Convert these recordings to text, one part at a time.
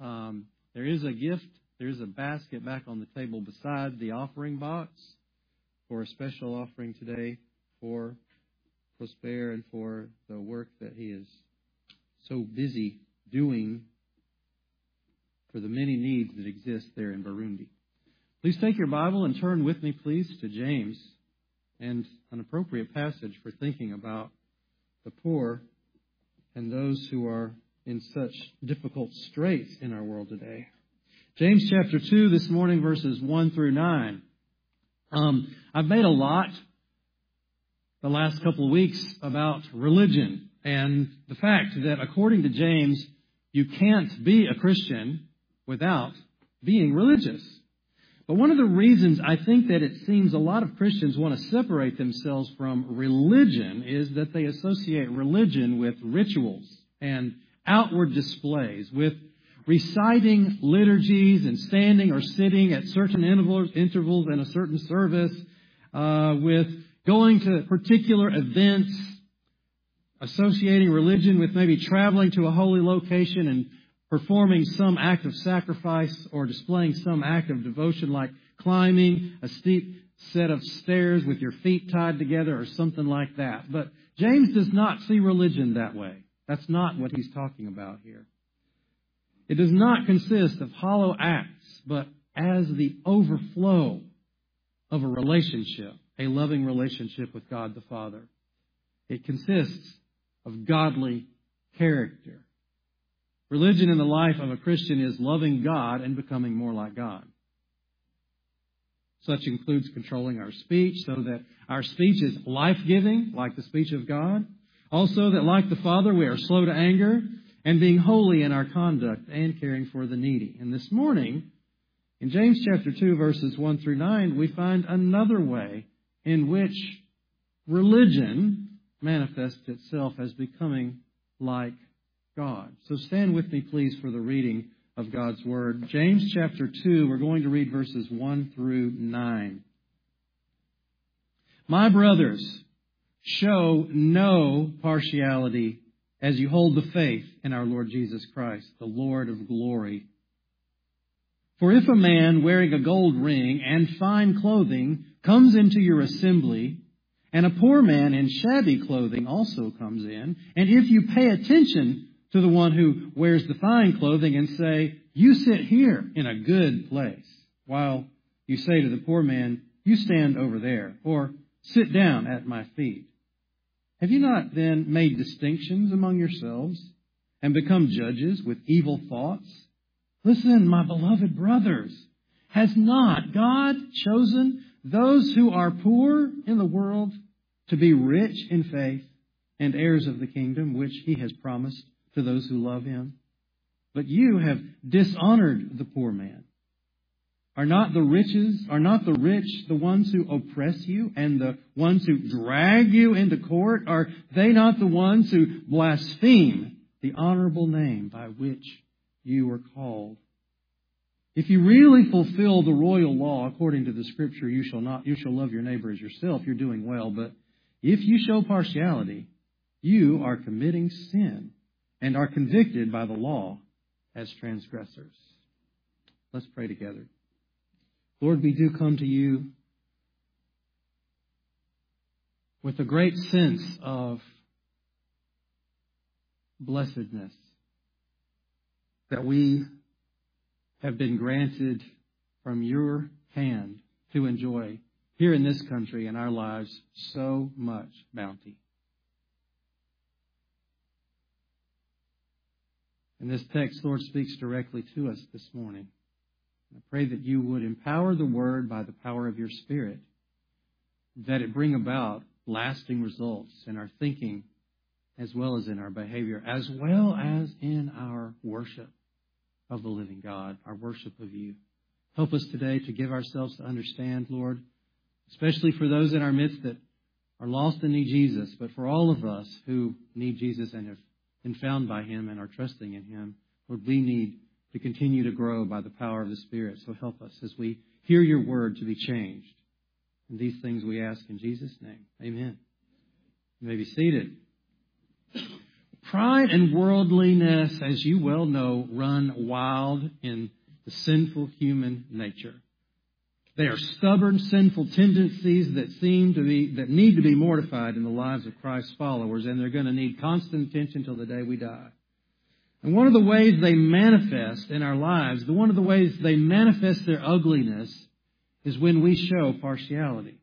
There is a gift. There is a basket back on the table beside the offering box for a special offering today for Prosper and for the work that he is so busy doing for the many needs that exist there in Burundi. Please take your Bible and turn with me, please, to James, and an appropriate passage for thinking about the poor and those who are in such difficult straits in our world today. James chapter 2 this morning, verses 1 through 9. I've made a lot the last couple of weeks about religion and the fact that according to James, you can't be a Christian without being religious. But one of the reasons I think that it seems a lot of Christians want to separate themselves from religion is that they associate religion with rituals and outward displays, with reciting liturgies and standing or sitting at certain intervals in a certain service, with going to particular events, associating religion with maybe traveling to a holy location and performing some act of sacrifice or displaying some act of devotion like climbing a steep set of stairs with your feet tied together or something like that. But James does not see religion that way. That's not what he's talking about here. It does not consist of hollow acts, but as the overflow of a relationship, a loving relationship with God the Father. It consists of godly character. Religion in the life of a Christian is loving God and becoming more like God. Such includes controlling our speech so that our speech is life-giving, like the speech of God. Also that, like the Father, we are slow to anger and being holy in our conduct and caring for the needy. And this morning, in James chapter 2, verses 1 through 9, we find another way in which religion manifests itself as becoming like God. So stand with me, please, for the reading of God's Word. James chapter 2, we're going to read verses 1 through 9. My brothers, show no partiality as you hold the faith in our Lord Jesus Christ, the Lord of glory. For if a man wearing a gold ring and fine clothing comes into your assembly, and a poor man in shabby clothing also comes in, and if you pay attention to the one who wears the fine clothing and say, you sit here in a good place, while you say to the poor man, you stand over there, or sit down at my feet. Have you not then made distinctions among yourselves and become judges with evil thoughts? Listen, my beloved brothers, has not God chosen those who are poor in the world to be rich in faith and heirs of the kingdom which He has promised to those who love Him? But you have dishonored the poor man. Are not the rich the ones who oppress you and the ones who drag you into court? Are they not the ones who blaspheme the honorable name by which you were called? If you really fulfill the royal law according to the Scripture, you shall love your neighbor as yourself, you're doing well. But if you show partiality, you are committing sin and are convicted by the law as transgressors. Let's pray together. Lord, we do come to you with a great sense of blessedness that we have been granted from your hand to enjoy here in this country and our lives so much bounty. And this text, Lord, speaks directly to us this morning. I pray that you would empower the Word by the power of your Spirit, that it bring about lasting results in our thinking as well as in our behavior, as well as in our worship of the living God, our worship of you. Help us today to give ourselves to understand, Lord, especially for those in our midst that are lost and need Jesus, but for all of us who need Jesus and have been found by Him and are trusting in Him, Lord, we need to continue to grow by the power of the Spirit. So help us as we hear your word to be changed. And these things we ask in Jesus' name. Amen. You may be seated. Pride and worldliness, as you well know, run wild in the sinful human nature. They are stubborn, sinful tendencies that need to be mortified in the lives of Christ's followers, and they're going to need constant attention till the day we die. And one of the ways they manifest in our lives, one of the ways they manifest their ugliness, is when we show partiality.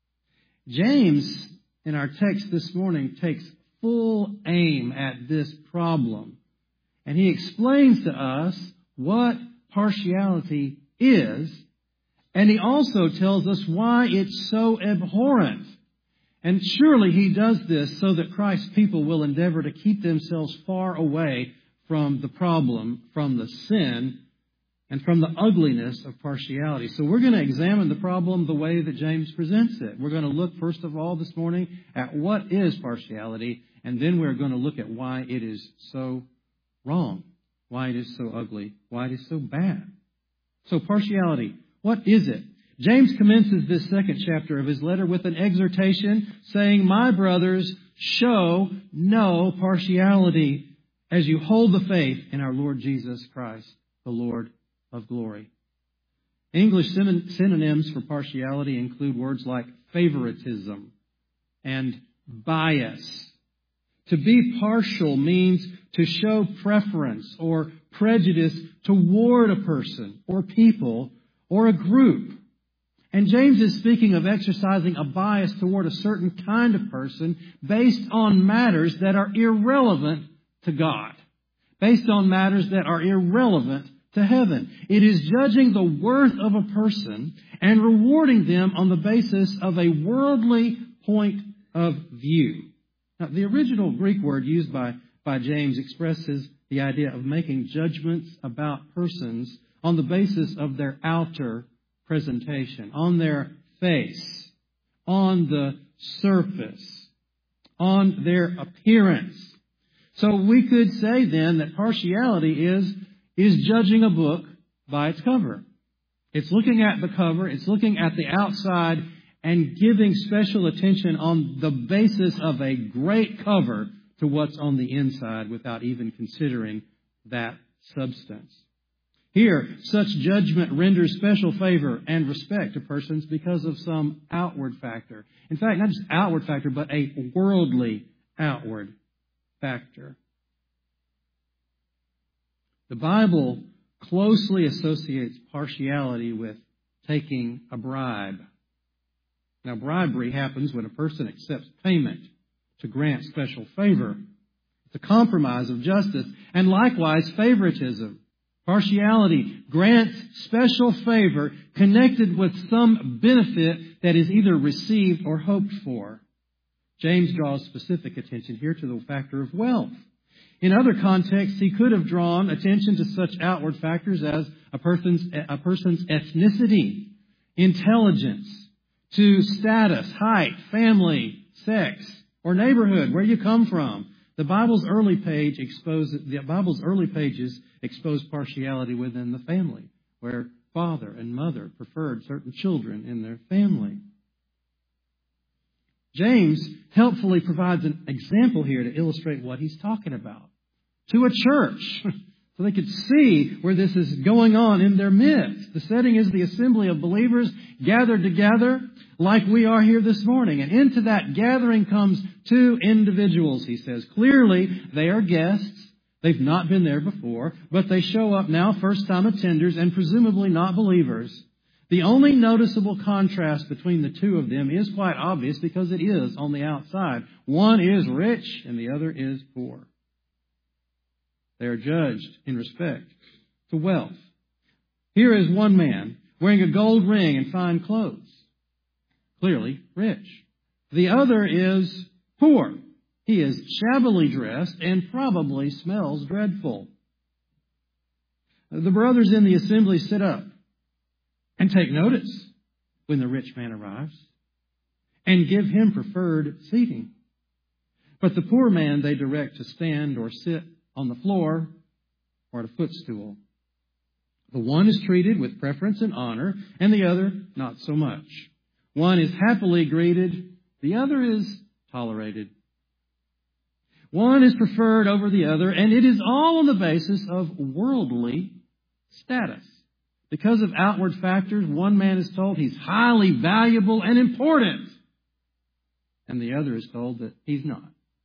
James, in our text this morning, takes full aim at this problem. And he explains to us what partiality is, and he also tells us why it's so abhorrent. And surely he does this so that Christ's people will endeavor to keep themselves far away from the problem, from the sin, and from the ugliness of partiality. So we're going to examine the problem the way that James presents it. We're going to look, first of all, this morning at what is partiality, and then we're going to look at why it is so wrong, why it is so ugly, why it is so bad. So partiality, what is it? James commences this second chapter of his letter with an exhortation saying, "My brothers, show no partiality as you hold the faith in our Lord Jesus Christ, the Lord of glory." English synonyms for partiality include words like favoritism and bias. To be partial means to show preference or prejudice toward a person or people or a group. And James is speaking of exercising a bias toward a certain kind of person based on matters that are irrelevant to God, based on matters that are irrelevant to heaven. It is judging the worth of a person and rewarding them on the basis of a worldly point of view. Now, the original Greek word used by James expresses the idea of making judgments about persons on the basis of their outer presentation, on their face, on the surface, on their appearance. So we could say then that partiality is judging a book by its cover. It's looking at the cover, it's looking at the outside and giving special attention on the basis of a great cover to what's on the inside without even considering that substance. Here, such judgment renders special favor and respect to persons because of some outward factor. In fact, not just outward factor, but a worldly outward factor. The Bible closely associates partiality with taking a bribe. Now, bribery happens when a person accepts payment to grant special favor. It's a compromise of justice, and likewise favoritism. Partiality grants special favor connected with some benefit that is either received or hoped for. James draws specific attention here to the factor of wealth. In other contexts, he could have drawn attention to such outward factors as a person's ethnicity, intelligence, to status, height, family, sex, or neighborhood, where you come from. The Bible's early pages expose partiality within the family, where father and mother preferred certain children in their family. James helpfully provides an example here to illustrate what he's talking about to a church, so they could see where this is going on in their midst. The setting is the assembly of believers gathered together like we are here this morning. And into that gathering comes two individuals, he says. Clearly, they are guests. They've not been there before, but they show up now, first-time attenders, and presumably not believers. The only noticeable contrast between the two of them is quite obvious because it is on the outside. One is rich and the other is poor. They are judged in respect to wealth. Here is one man wearing a gold ring and fine clothes. Clearly rich. The other is poor. He is shabbily dressed and probably smells dreadful. The brothers in the assembly sit up and take notice when the rich man arrives and give him preferred seating. But the poor man they direct to stand or sit on the floor or at a footstool. The one is treated with preference and honor, and the other not so much. One is happily greeted, the other is tolerated. One is preferred over the other, and it is all on the basis of worldly status. Because of outward factors, one man is told he's highly valuable and important, and the other is told that he's not.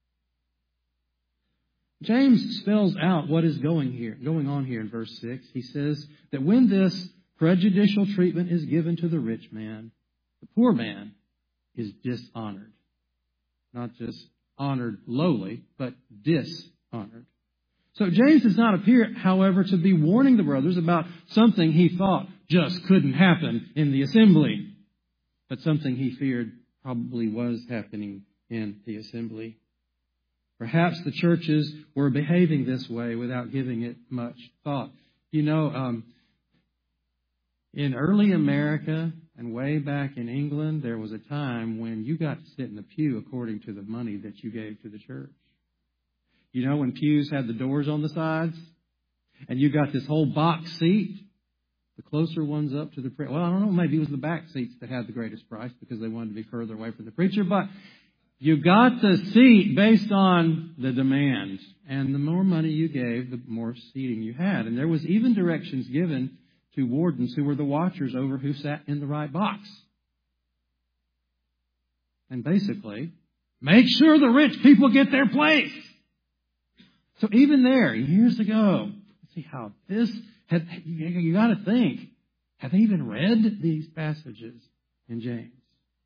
James spells out what is going on here in verse 6. He says that when this prejudicial treatment is given to the rich man, the poor man is dishonored. Not just honored lowly, but dishonored. So James does not appear, however, to be warning the brothers about something he thought just couldn't happen in the assembly, but something he feared probably was happening in the assembly. Perhaps the churches were behaving this way without giving it much thought. You know, in early America and way back in England, there was a time when you got to sit in the pew according to the money that you gave to the church. You know, when pews had the doors on the sides and you got this whole box seat, the closer ones up to the preacher. Well, I don't know, maybe it was the back seats that had the greatest price because they wanted to be further away from the preacher, but you got the seat based on the demand. And the more money you gave, the more seating you had. And there was even directions given to wardens who were the watchers over who sat in the right box. And basically, make sure the rich people get their place. So even there, years ago, let's see how this, you got to think, have they even read these passages in James?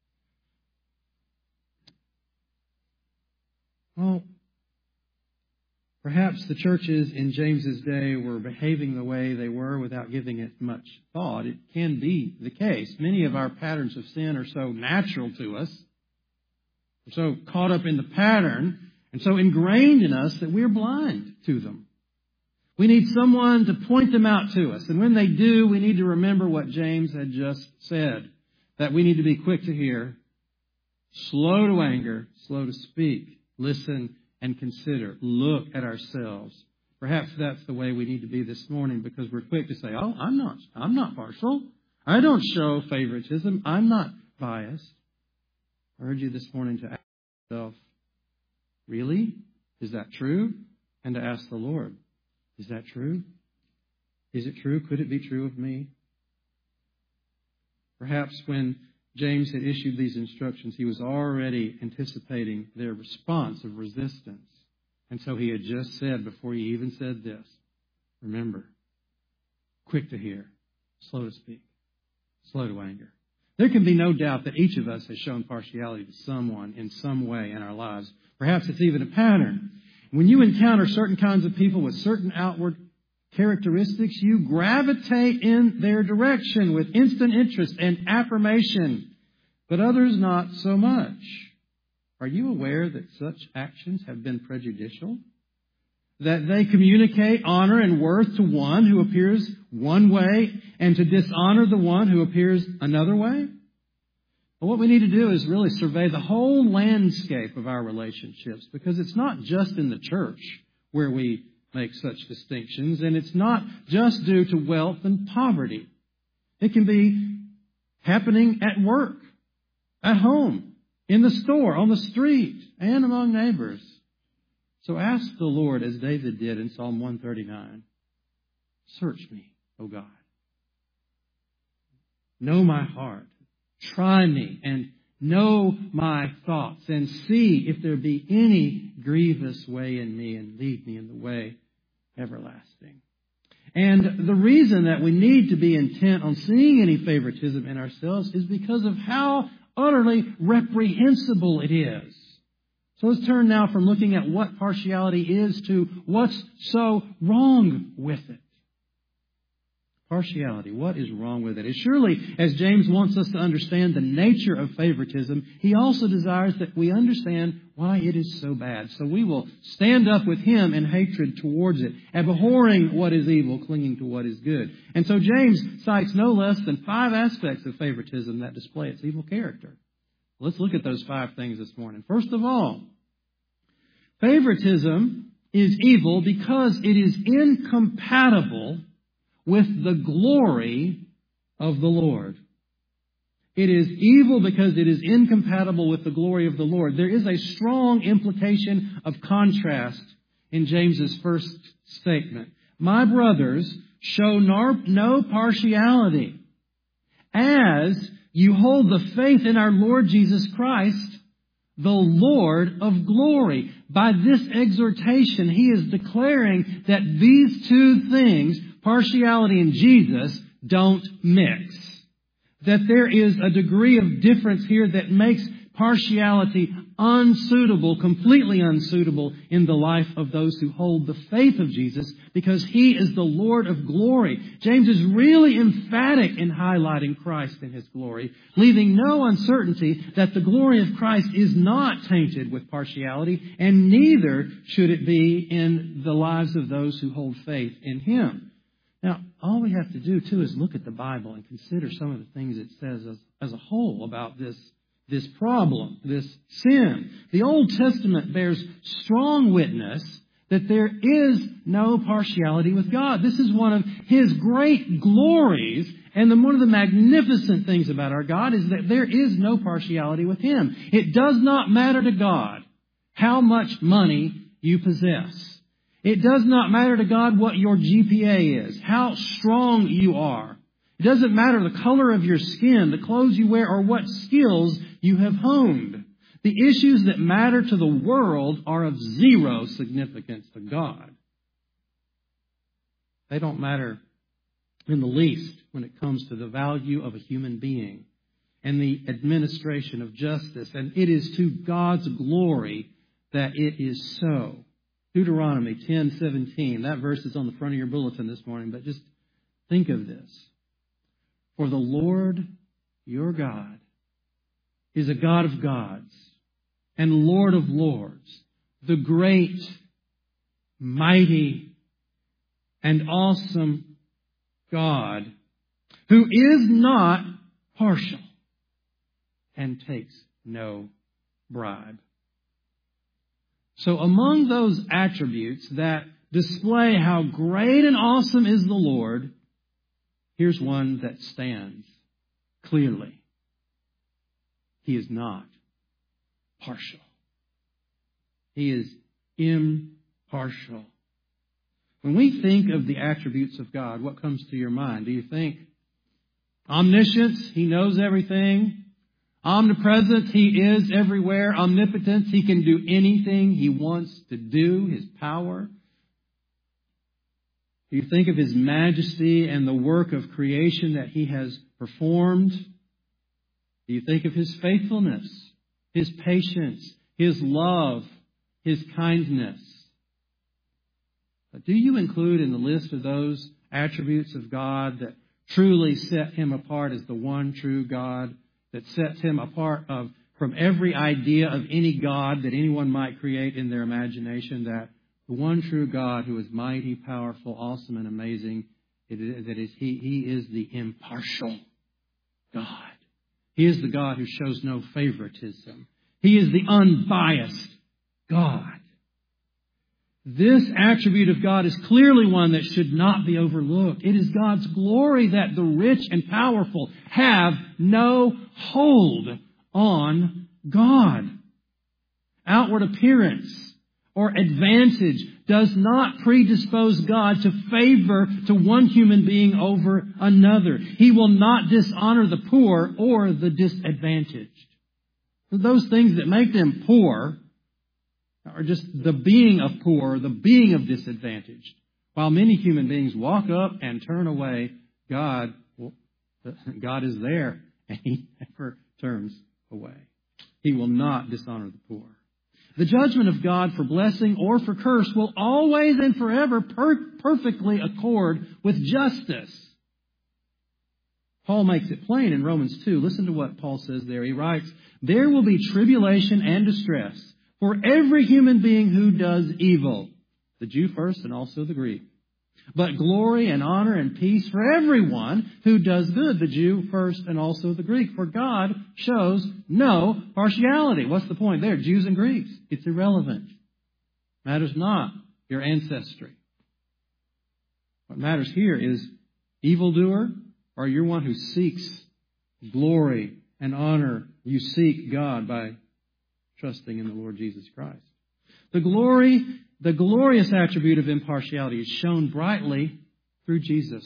Well, perhaps the churches in James's day were behaving the way they were without giving it much thought. It can be the case. Many of our patterns of sin are so natural to us. We're so caught up in the pattern and so ingrained in us that we're blind to them. We need someone to point them out to us. And when they do, we need to remember what James had just said, that we need to be quick to hear, slow to anger, slow to speak. Listen and consider. Look at ourselves. Perhaps that's the way we need to be this morning, because we're quick to say, "Oh, I'm not partial. I don't show favoritism. I'm not biased." I urge you this morning to ask yourself, really? Is that true? And to ask the Lord, is that true? Is it true? Could it be true of me? Perhaps when James had issued these instructions, he was already anticipating their response of resistance. And so he had just said, before he even said this, remember, quick to hear, slow to speak, slow to anger. There can be no doubt that each of us has shown partiality to someone in some way in our lives. Perhaps it's even a pattern. When you encounter certain kinds of people with certain outward characteristics, you gravitate in their direction with instant interest and affirmation, but others not so much. Are you aware that such actions have been prejudicial? That they communicate honor and worth to one who appears one way and to dishonor the one who appears another way? Well, what we need to do is really survey the whole landscape of our relationships, because it's not just in the church where we make such distinctions, and it's not just due to wealth and poverty. It can be happening at work, at home, in the store, on the street, and among neighbors. So ask the Lord, as David did in Psalm 139, search me, O God. Know my heart. Try me and know my thoughts, and see if there be any grievous way in me, and lead me in the way everlasting. And the reason that we need to be intent on seeing any favoritism in ourselves is because of how utterly reprehensible it is. So let's turn now from looking at what partiality is to what's so wrong with it. Partiality, what is wrong with it? And surely, as James wants us to understand the nature of favoritism, he also desires that we understand why it is so bad. So we will stand up with him in hatred towards it, abhorring what is evil, clinging to what is good. And so James cites no less than 5 aspects of favoritism that display its evil character. Let's look at those 5 things this morning. First of all, favoritism is evil because it is incompatible with the glory of the Lord. It is evil because it is incompatible with the glory of the Lord. There is a strong implication of contrast in James's first statement. My brothers, show no partiality as you hold the faith in our Lord Jesus Christ, the Lord of glory. By this exhortation, he is declaring that these two things, partiality and Jesus, don't mix. That there is a degree of difference here that makes partiality unsuitable, completely unsuitable in the life of those who hold the faith of Jesus, because he is the Lord of glory. James is really emphatic in highlighting Christ and his glory, leaving no uncertainty that the glory of Christ is not tainted with partiality, and neither should it be in the lives of those who hold faith in him. Now, all we have to do, too, is look at the Bible and consider some of the things it says as a whole about this problem, this sin. The Old Testament bears strong witness that there is no partiality with God. This is one of his great glories, and one of the magnificent things about our God is that there is no partiality with him. It does not matter to God how much money you possess. It does not matter to God what your GPA is, how strong you are. It doesn't matter the color of your skin, the clothes you wear, or what skills you have honed. The issues that matter to the world are of zero significance to God. They don't matter in the least when it comes to the value of a human being and the administration of justice. And it is to God's glory that it is so. Deuteronomy 10:17. That verse is on the front of your bulletin this morning, but just think of this. For the Lord your God is a God of gods and Lord of lords, the great, mighty, and awesome God, who is not partial and takes no bribe. So among those attributes that display how great and awesome is the Lord, here's one that stands clearly. He is not partial. He is impartial. When we think of the attributes of God, what comes to your mind? Do you think omniscience? He knows everything. Omnipresence, he is everywhere. Omnipotence, he can do anything he wants to do, his power. You think of his majesty and the work of creation that he has performed. You think of his faithfulness, his patience, his love, his kindness. But do you include in the list of those attributes of God that truly set him apart as the one true God, that sets him apart from every idea of any God that anyone might create in their imagination, that the one true God who is mighty, powerful, awesome, and amazing, he is the impartial God. He is the God who shows no favoritism. He is the unbiased God. This attribute of God is clearly one that should not be overlooked. It is God's glory that the rich and powerful have no hold on God. Outward appearance or advantage does not predispose God to favor to one human being over another. He will not dishonor the poor or the disadvantaged. Those things that make them poor are just the being of poor, the being of disadvantaged. While many human beings walk up and turn away, God is there, and he never turns away. He will not dishonor the poor. The judgment of God for blessing or for curse will always and forever perfectly accord with justice. Paul makes it plain in Romans 2. Listen to what Paul says there. He writes, "There will be tribulation and distress for every human being who does evil," the Jew first and also the Greek. "But glory and honor and peace for everyone who does good," the Jew first and also the Greek. For God shows no partiality. What's the point there? Jews and Greeks. It's irrelevant. Matters not your ancestry. What matters here is evildoer, or you're one who seeks glory and honor. You seek God by trusting in the Lord Jesus Christ. The glorious attribute of impartiality is shown brightly through Jesus.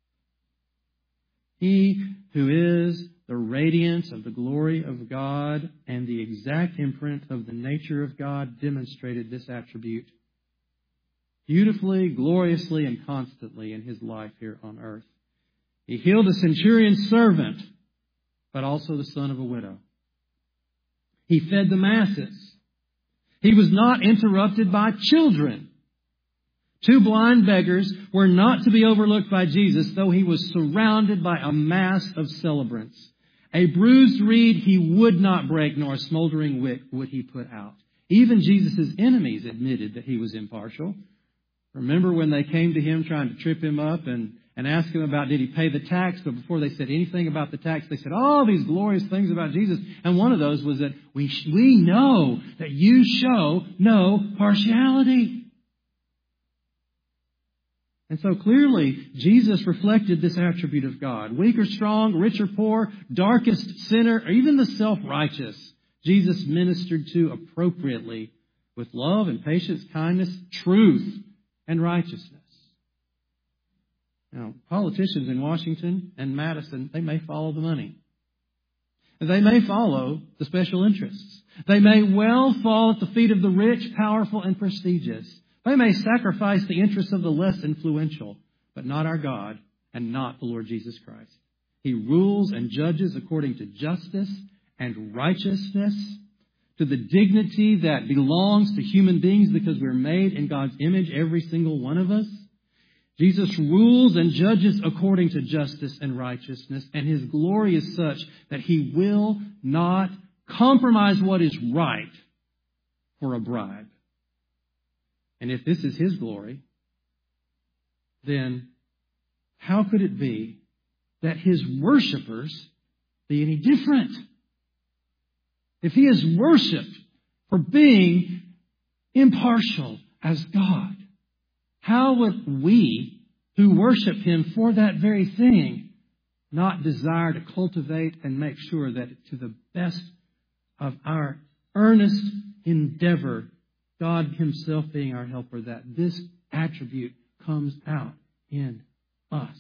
He who is the radiance of the glory of God and the exact imprint of the nature of God demonstrated this attribute beautifully, gloriously, and constantly in His life here on earth. He healed a centurion's servant, but also the son of a widow. He fed the masses. He was not interrupted by children. 2 blind beggars were not to be overlooked by Jesus, though He was surrounded by a mass of celebrants. A bruised reed He would not break, nor a smoldering wick would He put out. Even Jesus' enemies admitted that He was impartial. Remember when they came to Him trying to trip Him up and ask Him about did He pay the tax? But before they said anything about the tax, they said all these glorious things about Jesus. And one of those was that we know that you show no partiality. And so clearly, Jesus reflected this attribute of God. Weak or strong, rich or poor, darkest sinner, or even the self-righteous, Jesus ministered to appropriately with love and patience, kindness, truth, and righteousness. Now, politicians in Washington and Madison, they may follow the money. They may follow the special interests. They may well fall at the feet of the rich, powerful, and prestigious. They may sacrifice the interests of the less influential, but not our God and not the Lord Jesus Christ. He rules and judges according to justice and righteousness, to the dignity that belongs to human beings because we're made in God's image, every single one of us. Jesus rules and judges according to justice and righteousness, and His glory is such that He will not compromise what is right for a bribe. And if this is His glory, then how could it be that His worshipers be any different? If He is worshipped for being impartial as God, how would we who worship Him for that very thing not desire to cultivate and make sure that to the best of our earnest endeavor, God Himself being our helper, that this attribute comes out in us?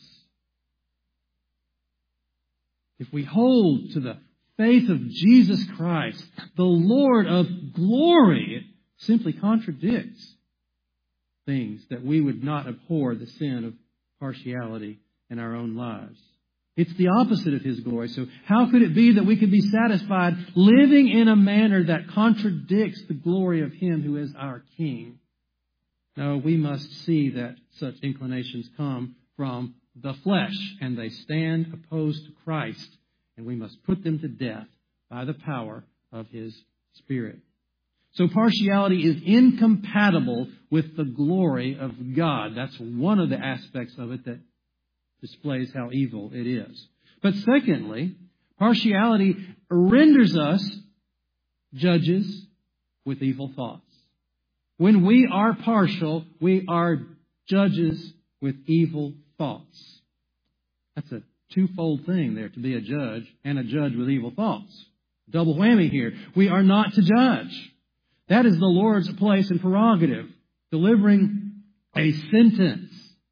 If we hold to the faith of Jesus Christ, the Lord of glory, it simply contradicts things that we would not abhor the sin of partiality in our own lives. It's the opposite of His glory. So how could it be that we could be satisfied living in a manner that contradicts the glory of Him who is our King? No, we must see that such inclinations come from the flesh, and they stand opposed to Christ, and we must put them to death by the power of His Spirit. So partiality is incompatible with the glory of God. That's one of the aspects of it that displays how evil it is. But secondly, partiality renders us judges with evil thoughts. When we are partial, we are judges with evil thoughts. That's a twofold thing there, to be a judge and a judge with evil thoughts. Double whammy here. We are not to judge. That is the Lord's place and prerogative, delivering a sentence.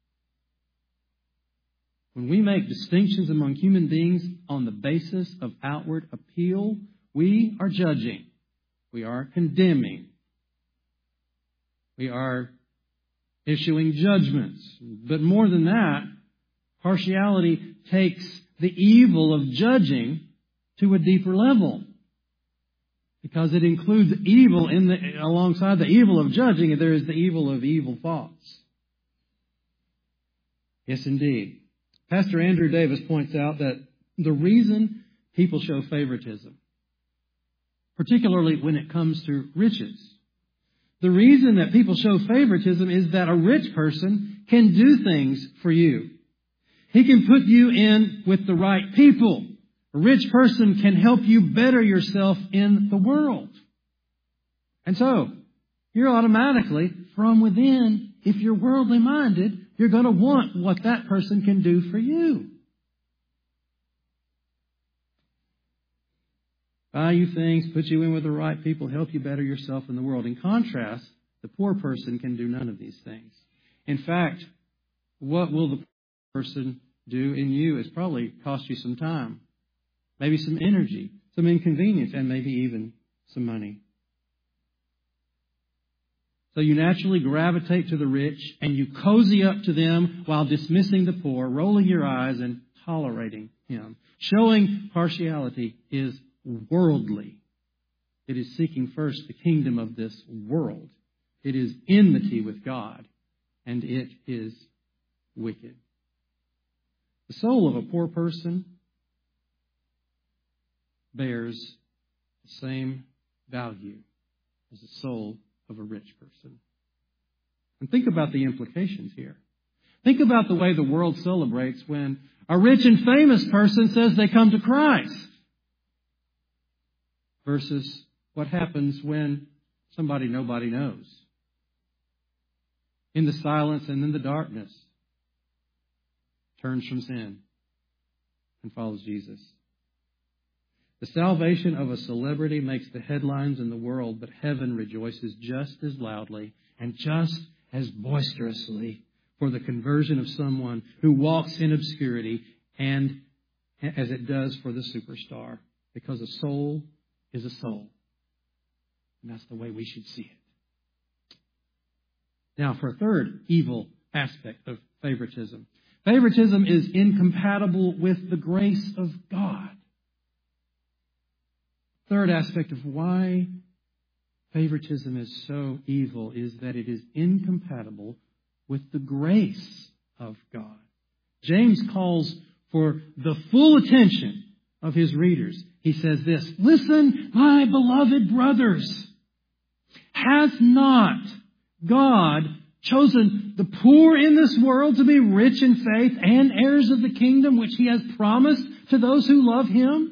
When we make distinctions among human beings on the basis of outward appeal, we are judging. We are condemning. We are issuing judgments. But more than that, partiality takes the evil of judging to a deeper level. Because it includes evil alongside the evil of judging, there is the evil of evil thoughts. Yes, indeed. Pastor Andrew Davis points out that the reason people show favoritism, particularly when it comes to riches, the reason that people show favoritism is that a rich person can do things for you. He can put you in with the right people. A rich person can help you better yourself in the world. And so, you're automatically, from within, if you're worldly minded, you're going to want what that person can do for you. buy you things, put you in with the right people, help you better yourself in the world. In contrast, the poor person can do none of these things. In fact, what will the person do in you is probably cost you some time, maybe some energy, some inconvenience, and maybe even some money. So you naturally gravitate to the rich and you cozy up to them while dismissing the poor, rolling your eyes and tolerating him. Showing partiality is worldly. It is seeking first the kingdom of this world. It is enmity with God, and it is wicked. The soul of a poor person bears the same value as the soul of a rich person. And think about the implications here. Think about the way the world celebrates when a rich and famous person says they come to Christ versus what happens when somebody nobody knows, in the silence and in the darkness, turns from sin and follows Jesus. The salvation of a celebrity makes the headlines in the world, but heaven rejoices just as loudly and just as boisterously for the conversion of someone who walks in obscurity, and as it does for the superstar, because a soul is a soul. And that's the way we should see it. Now, for a third evil aspect of favoritism. Favoritism is incompatible with the grace of God. Third aspect of why favoritism is so evil is that it is incompatible with the grace of God. James calls for the full attention of his readers. He says this, "Listen, my beloved brothers, has not God chosen the poor in this world to be rich in faith and heirs of the kingdom which He has promised to those who love Him?"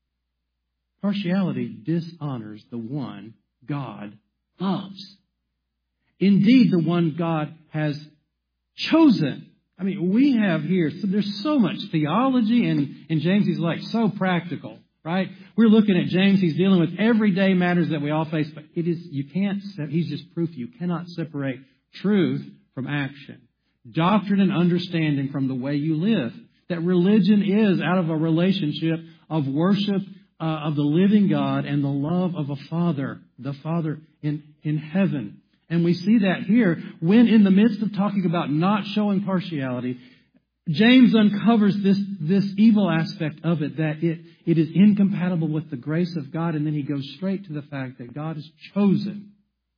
Partiality dishonors the one God loves. Indeed, the one God has chosen. I mean, we have here, so there's so much theology, and James, he's like so practical, right? We're looking at James, he's dealing with everyday matters that we all face, but he's just proof you cannot separate truth from action, doctrine and understanding from the way you live. That religion is out of a relationship of worship of the living God and the love of a Father, the Father in heaven. And we see that here when in the midst of talking about not showing partiality, James uncovers this evil aspect of it, that it is incompatible with the grace of God. And then he goes straight to the fact that God has chosen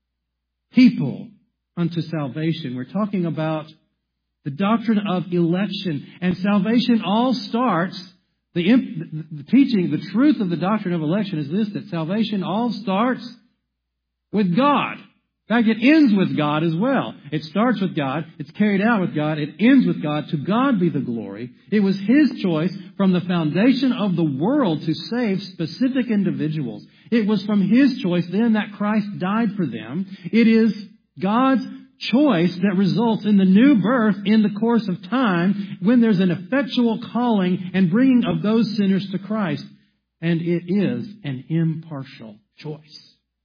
people unto salvation. We're talking about the doctrine of election. And salvation all starts, the teaching, the truth of the doctrine of election is this, that salvation all starts with God. In fact, it ends with God as well. It starts with God. It's carried out with God. It ends with God. To God be the glory. It was His choice from the foundation of the world to save specific individuals. It was from His choice then that Christ died for them. It is God's choice that results in the new birth in the course of time when there's an effectual calling and bringing of those sinners to Christ. And it is an impartial choice.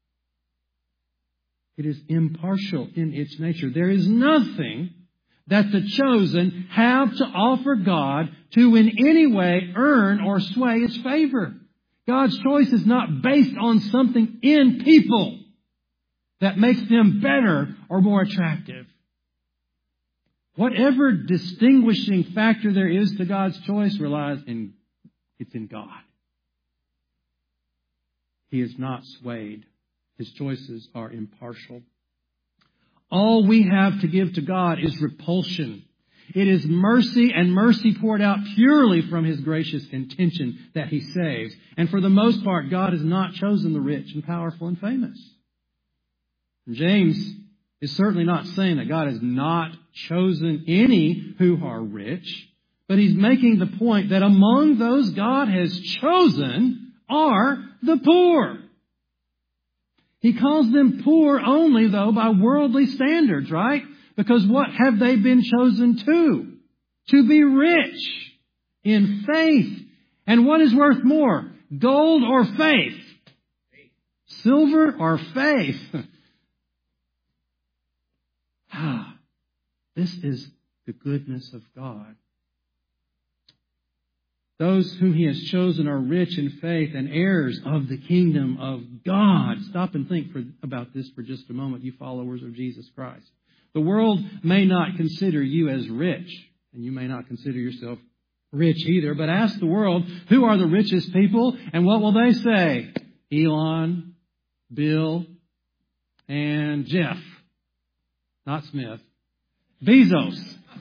It is impartial in its nature. There is nothing that the chosen have to offer God to in any way earn or sway His favor. God's choice is not based on something in people that makes them better or more attractive. Whatever distinguishing factor there is to God's choice it's in God. He is not swayed. His choices are impartial. All we have to give to God is repulsion. It is mercy, and mercy poured out purely from His gracious intention that He saves. And for the most part, God has not chosen the rich and powerful and famous. James is certainly not saying that God has not chosen any who are rich, but he's making the point that among those God has chosen are the poor. He calls them poor only, though, by worldly standards, right? Because what have they been chosen to? To be rich in faith. And what is worth more, gold or faith? Silver or faith? This is the goodness of God. Those whom He has chosen are rich in faith and heirs of the kingdom of God. Stop and think about this for just a moment, you followers of Jesus Christ. The world may not consider you as rich, and you may not consider yourself rich either, but ask the world, who are the richest people, and what will they say? Elon, Bill, and Jeff. Not Smith. Bezos.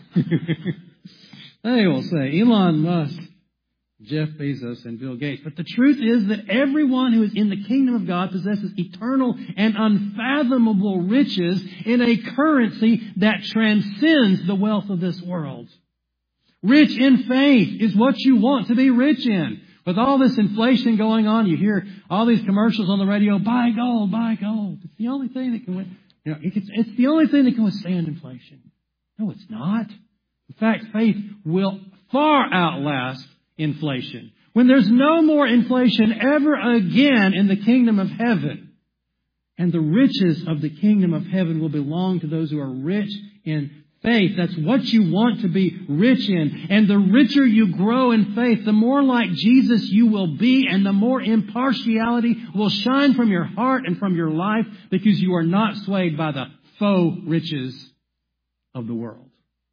They will say Elon Musk, Jeff Bezos, and Bill Gates. But the truth is that everyone who is in the kingdom of God possesses eternal and unfathomable riches in a currency that transcends the wealth of this world. Rich in faith is what you want to be rich in. With all this inflation going on, you hear all these commercials on the radio, buy gold, buy gold. It's the only thing that can, it's the only thing that can withstand inflation. No, it's not. In fact, faith will far outlast inflation. When there's no more inflation ever again in the kingdom of heaven, and the riches of the kingdom of heaven will belong to those who are rich in faith. That's what you want to be rich in. And the richer you grow in faith, the more like Jesus you will be, and the more impartiality will shine from your heart and from your life, because you are not swayed by the faux riches of the world.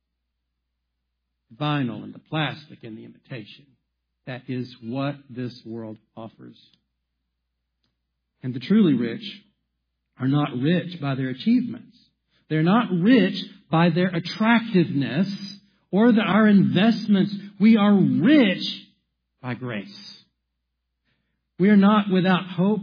Vinyl and the plastic and the imitation. That is what this world offers. And the truly rich are not rich by their achievements. They're not rich by their attractiveness or our investments. We are rich by grace. We are not without hope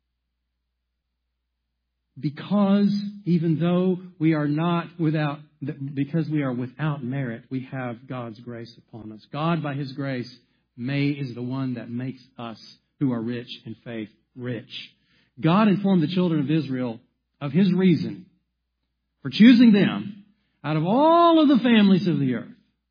because even though we are not without, because we are without merit, we have God's grace upon us. God, by His grace, is the one that makes us who are rich in faith rich. God informed the children of Israel of His reason for choosing them out of all of the families of the earth.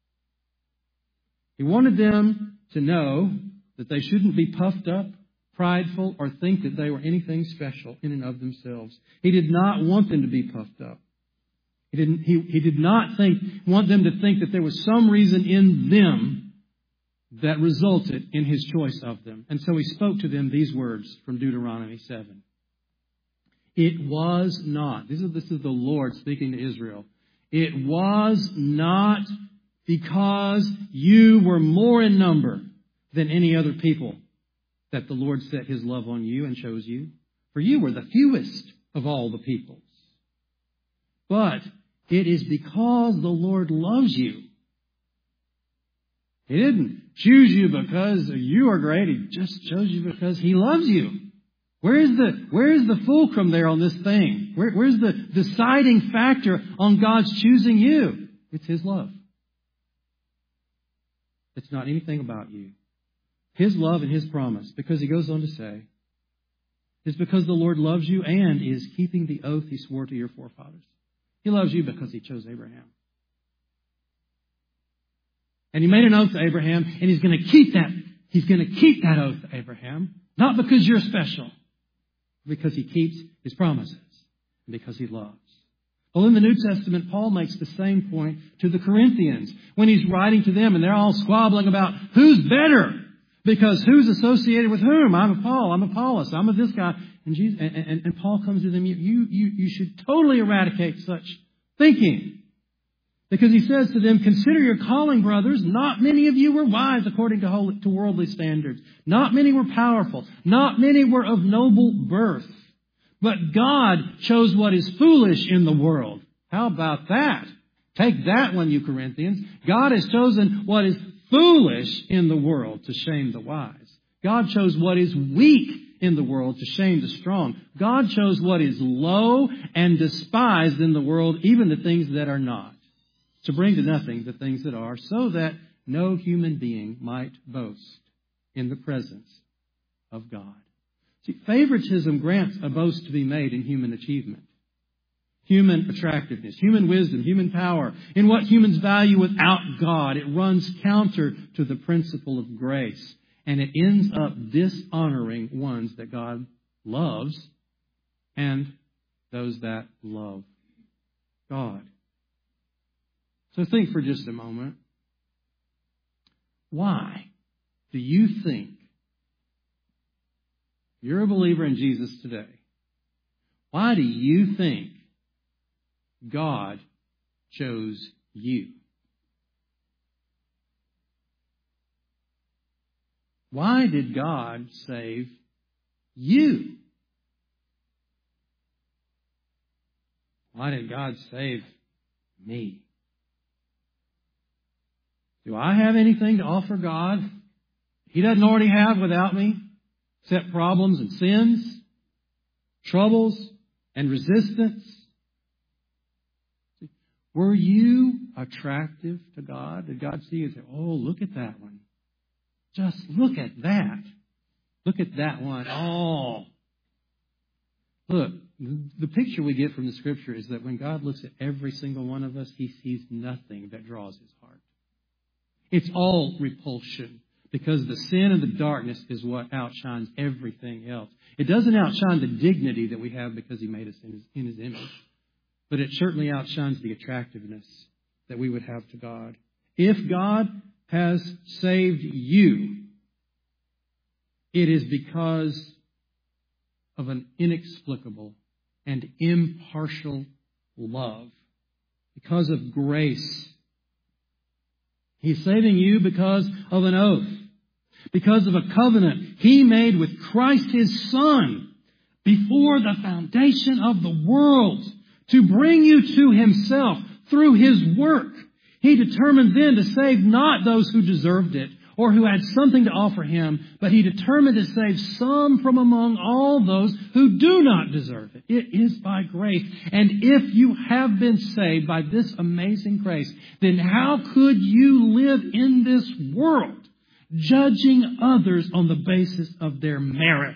He wanted them to know that they shouldn't be puffed up, prideful, or think that they were anything special in and of themselves. He did not want them to be puffed up. He did not want them to think that there was some reason in them that resulted in His choice of them. And so He spoke to them these words from Deuteronomy 7. It was not, this is the Lord speaking to Israel. It was not because you were more in number than any other people that the Lord set His love on you and chose you. For you were the fewest of all the peoples. But it is because the Lord loves you. He didn't choose you because you are great. He just chose you because He loves you. Where is the fulcrum there on this thing? Where's the deciding factor on God's choosing you? It's His love. It's not anything about you. His love and His promise, because He goes on to say, is because the Lord loves you and is keeping the oath He swore to your forefathers. He loves you because He chose Abraham. And He made an oath to Abraham, and He's going to keep that. He's going to keep that oath to Abraham, not because you're special, because He keeps His promises, and because He loves. Well, in the New Testament, Paul makes the same point to the Corinthians when he's writing to them, and they're all squabbling about who's better, because who's associated with whom? I'm of Paul, I'm of Apollos, I'm of this guy. And Paul comes to them, you should totally eradicate such thinking. Because he says to them, consider your calling, brothers. Not many of you were wise according to worldly standards. Not many were powerful. Not many were of noble birth. But God chose what is foolish in the world. How about that? Take that one, you Corinthians. God has chosen what is foolish in the world to shame the wise. God chose what is weak in the world to shame the strong. God chose what is low and despised in the world, even the things that are not, to bring to nothing the things that are, so that no human being might boast in the presence of God. See, favoritism grants a boast to be made in human achievement, human attractiveness, human wisdom, human power, in what humans value without God. It runs counter to the principle of grace, and it ends up dishonoring ones that God loves and those that love God. So think for just a moment. Why do you think you're a believer in Jesus today? Why do you think God chose you? Why did God save you? Why did God save me? Do I have anything to offer God He doesn't already have without me, except problems and sins, troubles and resistance? Were you attractive to God? Did God see you and say, oh, look at that one. Just look at that. Look at that one. Oh. Look, the picture we get from the Scripture is that when God looks at every single one of us, He sees nothing that draws His heart. It's all repulsion, because the sin and the darkness is what outshines everything else. It doesn't outshine the dignity that we have because He made us in His image, but it certainly outshines the attractiveness that we would have to God. If God has saved you, it is because of an inexplicable and impartial love, because of grace. He's saving you because of an oath, because of a covenant He made with Christ His Son before the foundation of the world to bring you to Himself through His work. He determined then to save not those who deserved it or who had something to offer Him, but He determined to save some from among all those who do not deserve it. It is by grace. And if you have been saved by this amazing grace, then how could you live in this world judging others on the basis of their merit?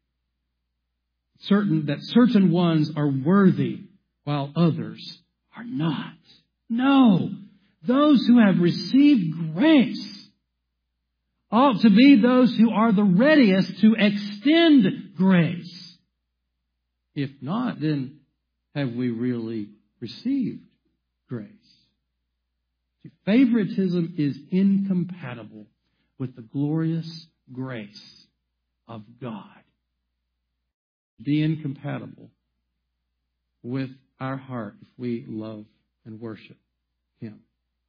Certain ones are worthy while others are not. No. Those who have received grace ought to be those who are the readiest to extend grace. If not, then have we really received grace? See, favoritism is incompatible with the glorious grace of God. Be incompatible with our heart if we love and worship Him.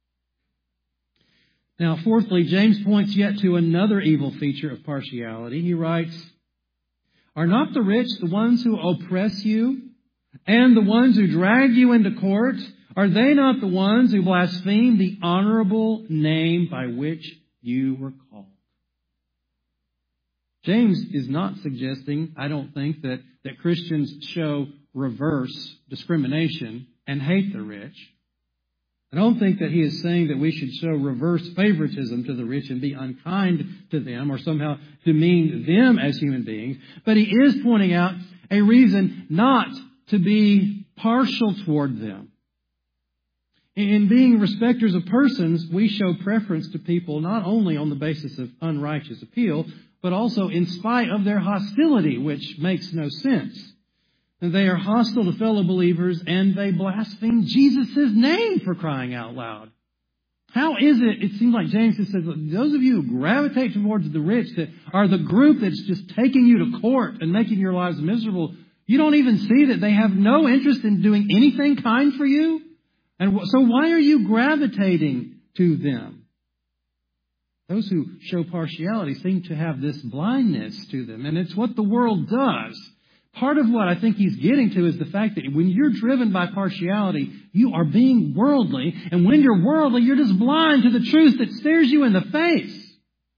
Now, fourthly, James points yet to another evil feature of partiality. He writes, are not the rich the ones who oppress you and the ones who drag you into court? Are they not the ones who blaspheme the honorable name by which you were called? James is not suggesting, I don't think, that Christians show reverse discrimination and hate the rich. I don't think that he is saying that we should show reverse favoritism to the rich and be unkind to them or somehow demean them as human beings. But he is pointing out a reason not to be partial toward them. In being respecters of persons, we show preference to people not only on the basis of unrighteous appeal, but also in spite of their hostility, which makes no sense. And they are hostile to fellow believers, and they blaspheme Jesus' name, for crying out loud. How is it? It seems like James just says, those of you who gravitate towards the rich, that are the group that's just taking you to court and making your lives miserable, you don't even see that they have no interest in doing anything kind for you? And so why are you gravitating to them? Those who show partiality seem to have this blindness to them, and it's what the world does. Part of what I think he's getting to is the fact that when you're driven by partiality, you are being worldly. And when you're worldly, you're just blind to the truth that stares you in the face.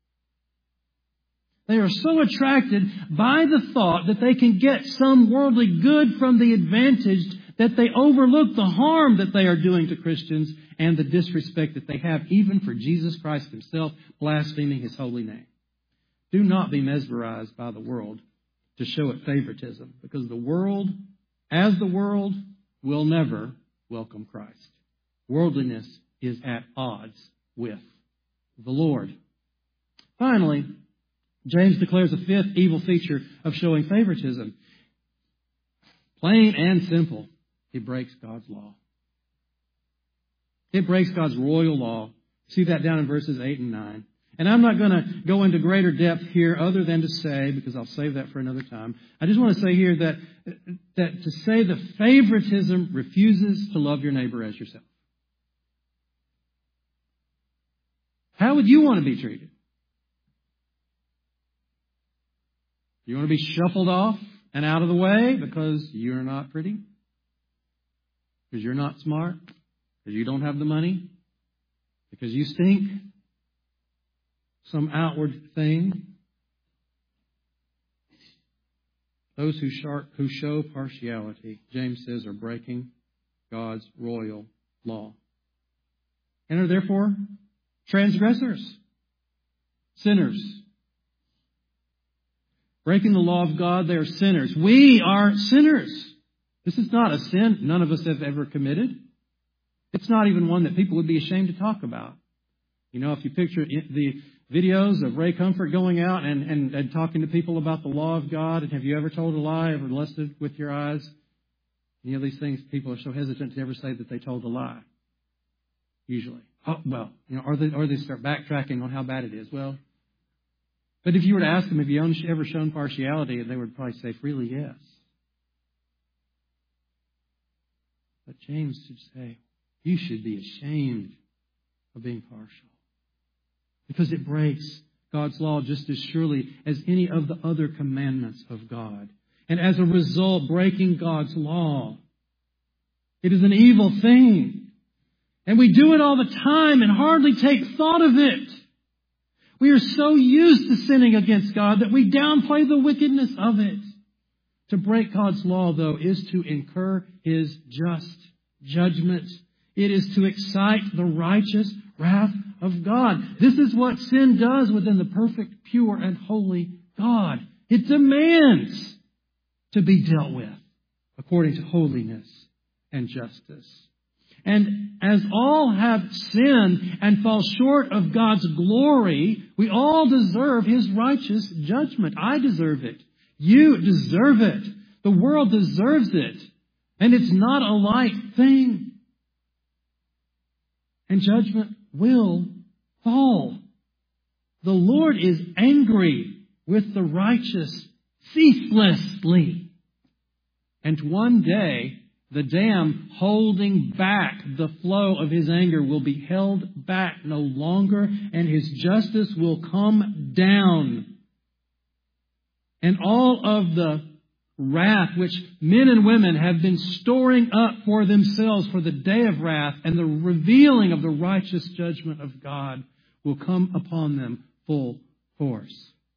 They are so attracted by the thought that they can get some worldly good from the advantage that they overlook the harm that they are doing to Christians and the disrespect that they have even for Jesus Christ Himself, blaspheming His holy name. Do not be mesmerized by the world to show it favoritism, because the world, as the world, will never welcome Christ. Worldliness is at odds with the Lord. Finally, James declares a fifth evil feature of showing favoritism. Plain and simple, it breaks God's law. It breaks God's royal law. See that down in verses 8 and 9. And I'm not going to go into greater depth here other than to say, because I'll save that for another time, I just want to say here that to say the favoritism refuses to love your neighbor as yourself. How would you want to be treated? You want to be shuffled off and out of the way because you're not pretty? Because you're not smart? Because you don't have the money? Because you stink? Some outward thing? Those who show partiality, James says, are breaking God's royal law. And are therefore transgressors, sinners. Breaking the law of God, they are sinners. We are sinners. This is not a sin none of us have ever committed. It's not even one that people would be ashamed to talk about. You know, if you picture the videos of Ray Comfort going out and talking to people about the law of God, and have you ever told a lie, ever lusted with your eyes? You know, these things, people are so hesitant to ever say that they told a lie. Usually. Oh, well, you know, or they start backtracking on how bad it is. Well, but if you were to ask them, have you ever shown partiality, they would probably say freely yes. But James should say, you should be ashamed of being partial. Because it breaks God's law just as surely as any of the other commandments of God. And as a result, breaking God's law, it is an evil thing. And we do it all the time and hardly take thought of it. We are so used to sinning against God that we downplay the wickedness of it. To break God's law, though, is to incur His just judgment. It is to excite the righteous wrath of God. This is what sin does within the perfect, pure, and holy God. It demands to be dealt with according to holiness and justice. And as all have sinned and fall short of God's glory, we all deserve His righteous judgment. I deserve it. You deserve it. The world deserves it. And it's not a light thing. And judgment will fall. The Lord is angry with the righteous ceaselessly. And one day, the dam holding back the flow of His anger will be held back no longer, and His justice will come down. And all of the wrath which men and women have been storing up for themselves for the day of wrath and the revealing of the righteous judgment of God will come upon them full force.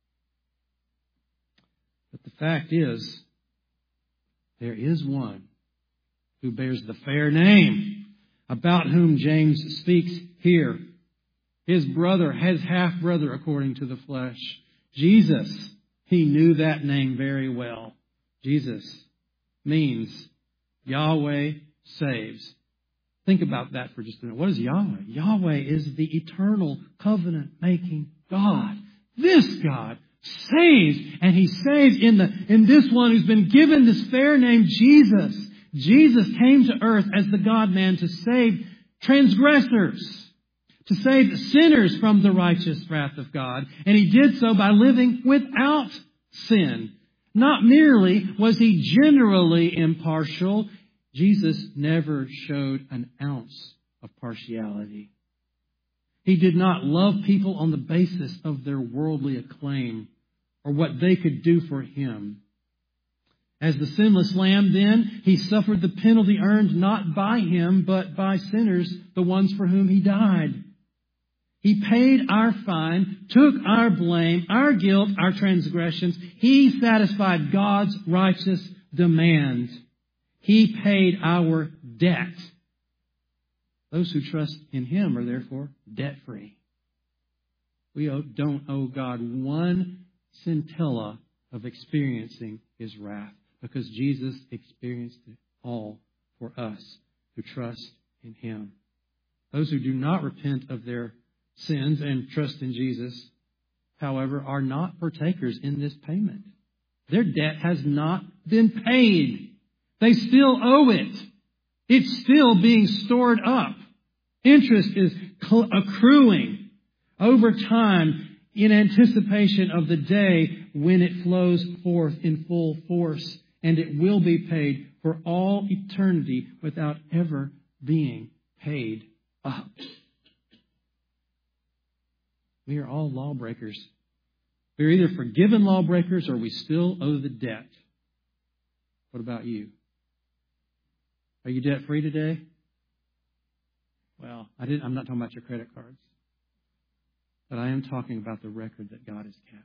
But the fact is, there is one who bears the fair name, about whom James speaks here. His brother, his half-brother according to the flesh. Jesus, he knew that name very well. Jesus means Yahweh saves. Think about that for just a minute. What is Yahweh? Yahweh is the eternal covenant-making God. This God saves, and He saves in this one who's been given this fair name, Jesus. Jesus came to earth as the God-man to save transgressors, to save sinners from the righteous wrath of God. And He did so by living without sin. Not merely was He generally impartial, Jesus never showed an ounce of partiality. He did not love people on the basis of their worldly acclaim or what they could do for Him. As the sinless Lamb, then, He suffered the penalty earned not by Him, but by sinners, the ones for whom He died. He paid our fine, took our blame, our guilt, our transgressions. He satisfied God's righteous demand. He paid our debt. Those who trust in Him are therefore debt-free. We don't owe God one scintilla of experiencing His wrath, because Jesus experienced it all for us who trust in Him. Those who do not repent of their sins and trust in Jesus however, are not partakers in this payment. Their debt has not been paid. They still owe it. It's still being stored up. Interest is accruing over time in anticipation of the day when it flows forth in full force, and it will be paid for all eternity without ever being paid up. We are all lawbreakers. We're either forgiven lawbreakers or we still owe the debt. What about you? Are you debt-free today? Well, I'm not talking about your credit cards. But I am talking about the record that God has kept.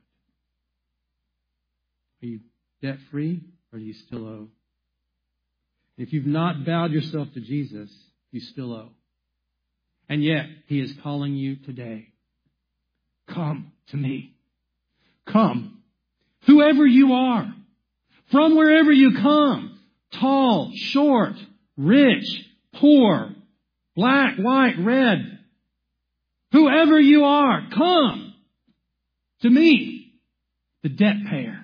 Are you debt-free or do you still owe? If you've not bowed yourself to Jesus, you still owe. And yet, He is calling you today. Come to me. Come. Whoever you are. From wherever you come. Tall, short, rich, poor, black, white, red. Whoever you are, come to me, the debt payer.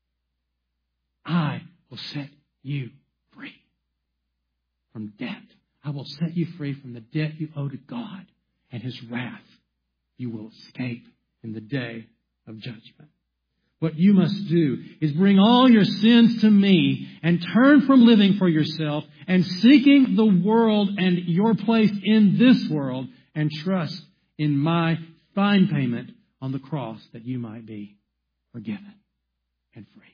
I will set you free from debt. I will set you free from the debt you owe to God, and His wrath you will escape in the day of judgment. What you must do is bring all your sins to me and turn from living for yourself and seeking the world and your place in this world and trust in my fine payment on the cross that you might be forgiven and free.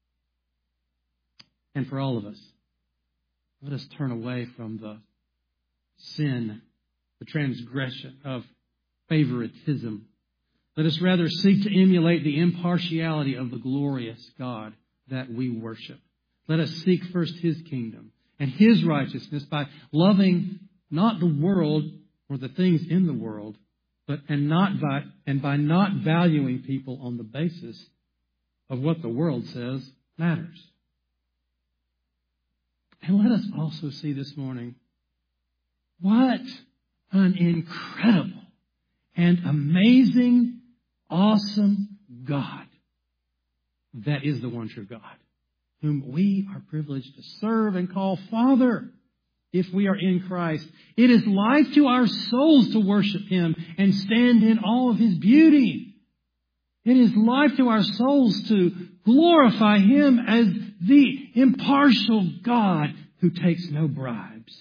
And for all of us, let us turn away from the sin, the transgression of favoritism. Let us rather seek to emulate the impartiality of the glorious God that we worship. Let us seek first His kingdom and His righteousness by loving not the world or the things in the world, but by not valuing people on the basis of what the world says matters. And let us also see this morning what an incredible and amazing, awesome God that is the one true God, whom we are privileged to serve and call Father if we are in Christ. It is life to our souls to worship Him and stand in all of His beauty. It is life to our souls to glorify Him as the impartial God who takes no bribes.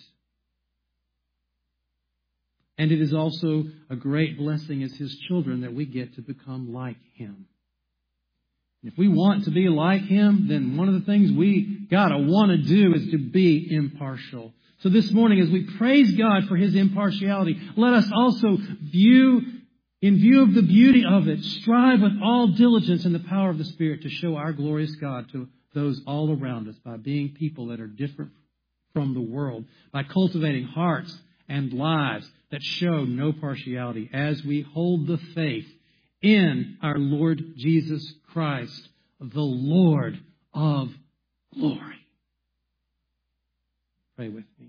And it is also a great blessing as His children that we get to become like Him. If we want to be like Him, then one of the things we gotta want to do is to be impartial. So this morning, as we praise God for His impartiality, let us also in view of the beauty of it, strive with all diligence in the power of the Spirit to show our glorious God to those all around us by being people that are different from the world, by cultivating hearts and lives that show no partiality as we hold the faith in our Lord Jesus Christ, the Lord of glory. Pray with me.